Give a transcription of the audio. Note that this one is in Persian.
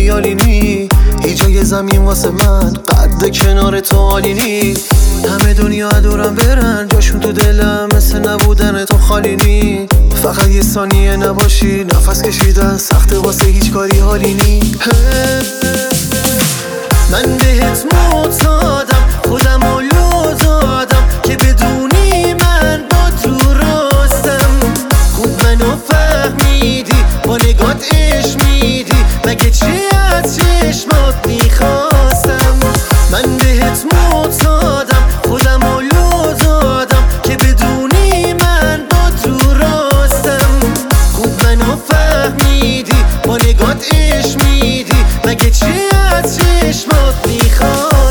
خیالینی، هیچ جای زمین واسه من قد کنار تو عالینی. همه دنیا دورم برن، جاشون تو دلم مثل نبودن تو خالینی. فقط یه ثانیه نباشی، نفس کشیدن سخته واسه هیچ کاری حالینی. من بهت معتادم، خودمو لو دادم که بدونی من با تو راستم. خوب منو فهمیدی، با نگات عشق میدی، مگه چی از چشمات میخواستم. من بهت معتادم، خودمو لو دادم که بدونی من با تو راستم. خوب منو فهمیدی، با نگات عشق میدی، مگه چی از چشمات میخواستم.